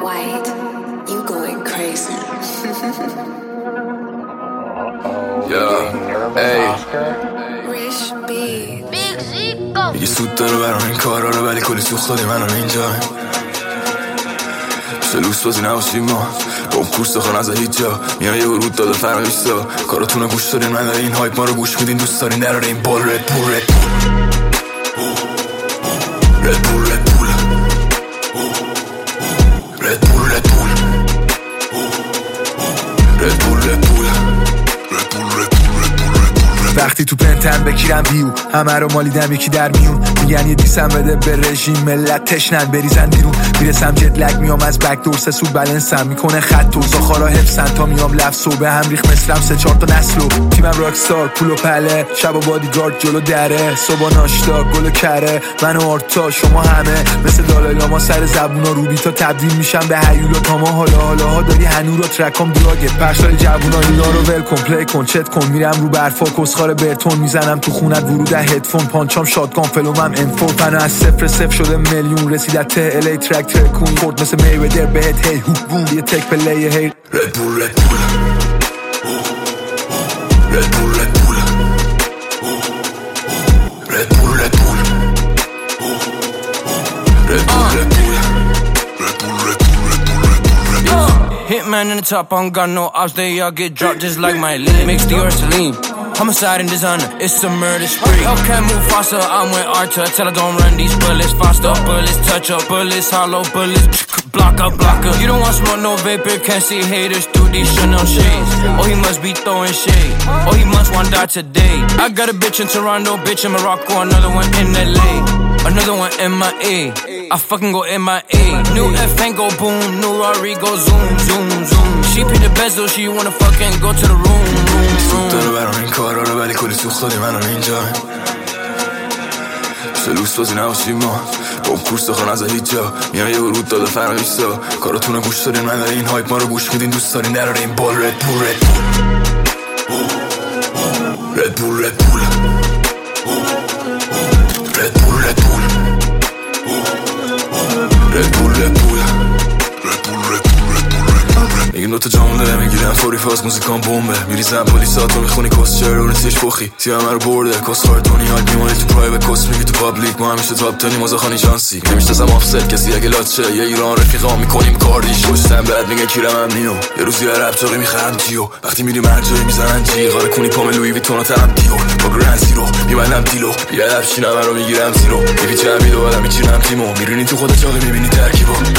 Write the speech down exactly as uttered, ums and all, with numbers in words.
White, you going crazy. Yeah, ey Rich beat. Big Zico. میگی سود داره برام این کارا رو ولی کلی سوخت دادی منو اینجا سلوس بازی نباشیم ما با اون کورس داخل از هیچ جا میان یه ورود داده فرمیستا کاراتونو گوش دارین من داره این هایپ ما رو گوش میدین دوست دارین دراره این بال رد بول رد بول رد بول رد بول رد بول رد بول رد بول رد بول وقتی تو پنتن بکیرم بیو همه رو مالیدم یکی در میون میگن یه دیسم بده به رژیم ملت تشنن بریزن بیرون میرسم جت لگ میام از بک دور سه سود بلنسم میکنه خط و زاخارا حفظن تا میام لفظ و به هم ریخ مثلم سه چهار تا نسلو تیمم راکستار پول و پله شب و بادیگارد جلو دره صبح ناشتا گل و کره من و آرتا شما همه مثل دالای لاما سر زبونا روبی تا تبدیل میشم به هیولا تا ما حالا حالا ها داری هنو رو ترکام دراگه پخشای جوونا اینا رو ول کن پلی کن چت کن میرم رو برفا کسخار برتون میزنم تو خونت ورود هدفون پانچام شاتگان فلومم انفور پنو از صفر صفر شده میلیون رسید از ته الی ترک ترکون خورد مثل میویدر بهت هی هوک بوم یه تک پلی هی رد بول رد بول رد بول رد بول رد بول رد بول رد بول رد بول Hitman in the top, I don't got no ops, they all get dropped just like my lid. Mix the Ursuline, homicide and designer, it's a murder spree. Okay, move faster, I'm with Arthur, tell her don't run these bullets faster. Bullets touch up, bullets hollow, bullets block up, block up. You don't want smoke, no vapor, can't see haters through these Chanel shades. Oh, he must be throwing shade, oh, he must want die today. I got a bitch in Toronto, bitch in Morocco, another one in L A, another one in my A. I fucking go M I A. New F ain't go boom, new Rari go zoom, zoom, zoom. She pick the bezel, she wanna fucking go to the room, room, room. داره برام این کارا رو ولی کلی سوخت دادی منو اینجا سلوس بازی نباشیم ما با اون کورس داخل از هیچ جا میان یه ورود داده فرمیستا کاراتونو گوش دارین من داره این هایپ ما رو گوش میدین دوست دارین دراره این بال رد بول رد بول رد بول رد بول رد بول رد بول رد بول رد بول میگیم دوتا جامون داره میگیرم فوری فاز موزیکان بومبه میریزم پولیساتو میخونی کس چرا رو نتیش بخی تیم همه رو برده کس خارتونی های بیماری تو پرایوت کس میگی تو پابلیک ما همیشه تاپ تنی مزاخانی جانسی نمیشتازم آفست کسی اگه لاچه یه ایران رفیقا میکنیم کاردیش خوشتم بعد میگن کیرم هم نیو یه روزی هر ربطاقی میخرم جیو وقتی میریم هر جایی میزنن جی غاره کنی پام لوی ویتون و تنم دیو با گرند زیرو میبندم دیلو بیادب چینم رو میگیرم زیرو میپیچم میدو آدم میچینم تیمو میرینی تو خودت جاده میبینی ترکیبو